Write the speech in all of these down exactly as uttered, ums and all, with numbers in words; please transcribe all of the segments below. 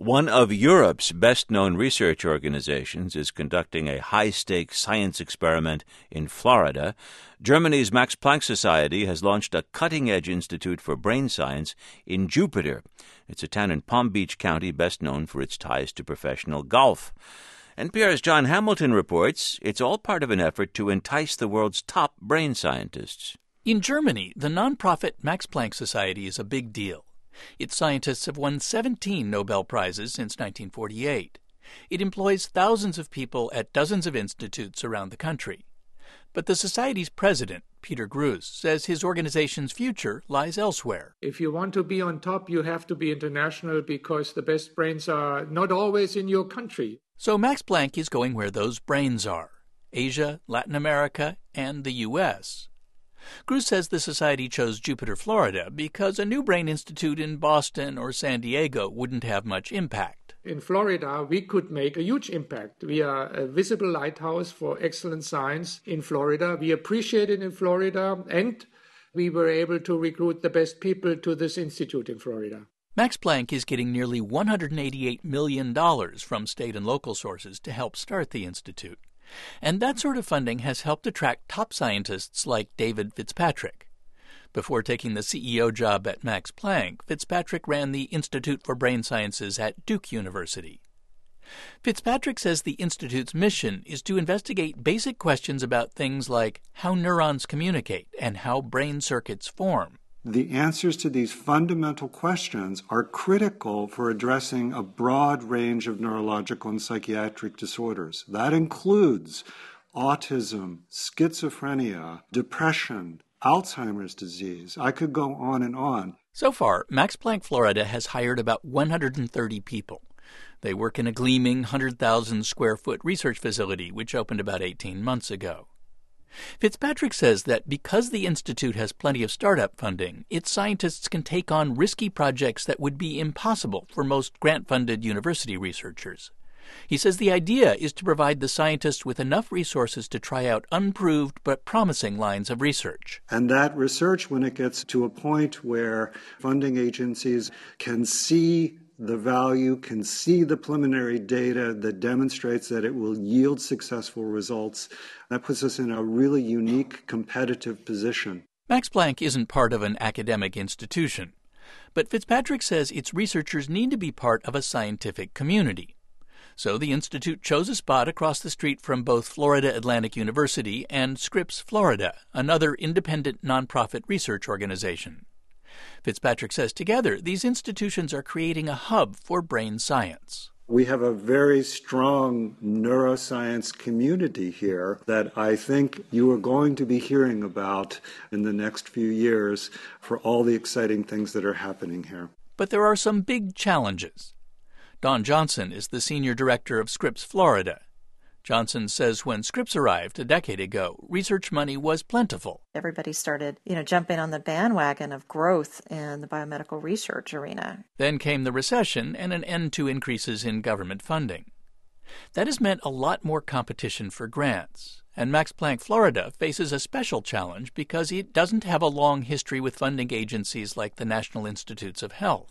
One of Europe's best-known research organizations is conducting a high-stakes science experiment in Florida. Germany's Max Planck Society has launched a cutting-edge institute for brain science in Jupiter. It's a town in Palm Beach County best known for its ties to professional golf. N P R's John Hamilton reports it's all part of an effort to entice the world's top brain scientists. In Germany, the nonprofit Max Planck Society is a big deal. Its scientists have won seventeen Nobel Prizes since nineteen forty-eight. It employs thousands of people at dozens of institutes around the country. But the Society's president, Peter Gruss, says his organization's future lies elsewhere. If you want to be on top, you have to be international because the best brains are not always in your country. So Max Planck is going where those brains are: Asia, Latin America, and the U S Gruss says the Society chose Jupiter, Florida, because a new brain institute in Boston or San Diego wouldn't have much impact. In Florida, we could make a huge impact. We are a visible lighthouse for excellent science in Florida. We appreciate it in Florida, and we were able to recruit the best people to this institute in Florida. Max Planck is getting nearly one hundred eighty-eight million dollars from state and local sources to help start the institute. And that sort of funding has helped attract top scientists like David Fitzpatrick. Before taking the C E O job at Max Planck, Fitzpatrick ran the Institute for Brain Sciences at Duke University. Fitzpatrick says the institute's mission is to investigate basic questions about things like how neurons communicate and how brain circuits form. The answers to these fundamental questions are critical for addressing a broad range of neurological and psychiatric disorders. That includes autism, schizophrenia, depression, Alzheimer's disease. I could go on and on. So far, Max Planck Florida has hired about one hundred thirty people. They work in a gleaming one hundred thousand square foot research facility, which opened about eighteen months ago. Fitzpatrick says that because the institute has plenty of startup funding, its scientists can take on risky projects that would be impossible for most grant-funded university researchers. He says the idea is to provide the scientists with enough resources to try out unproved but promising lines of research. And that research, when it gets to a point where funding agencies can see the value, can see the preliminary data that demonstrates that it will yield successful results, that puts us in a really unique competitive position. Max Planck isn't part of an academic institution, but Fitzpatrick says its researchers need to be part of a scientific community. So the institute chose a spot across the street from both Florida Atlantic University and Scripps Florida, another independent nonprofit research organization. Fitzpatrick says together, these institutions are creating a hub for brain science. We have a very strong neuroscience community here that I think you are going to be hearing about in the next few years for all the exciting things that are happening here. But there are some big challenges. Don Johnson is the senior director of Scripps Florida. Johnson says when Scripps arrived a decade ago, research money was plentiful. Everybody started, you know, jumping on the bandwagon of growth in the biomedical research arena. Then came the recession and an end to increases in government funding. That has meant a lot more competition for grants. And Max Planck Florida faces a special challenge because it doesn't have a long history with funding agencies like the National Institutes of Health.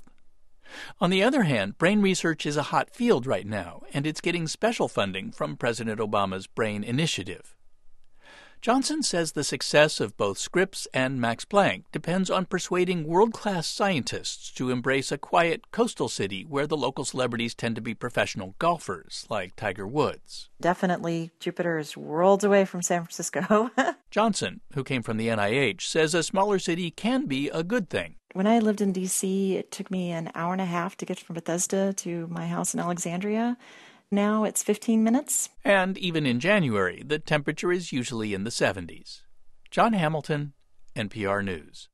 On the other hand, brain research is a hot field right now, and it's getting special funding from President Obama's Brain Initiative. Johnson says the success of both Scripps and Max Planck depends on persuading world-class scientists to embrace a quiet coastal city where the local celebrities tend to be professional golfers, like Tiger Woods. Definitely, Jupiter is worlds away from San Francisco. Johnson, who came from the N I H, says a smaller city can be a good thing. When I lived in D C, it took me an hour and a half to get from Bethesda to my house in Alexandria. Now it's fifteen minutes. And even in January, the temperature is usually in the seventies. John Hamilton, N P R News.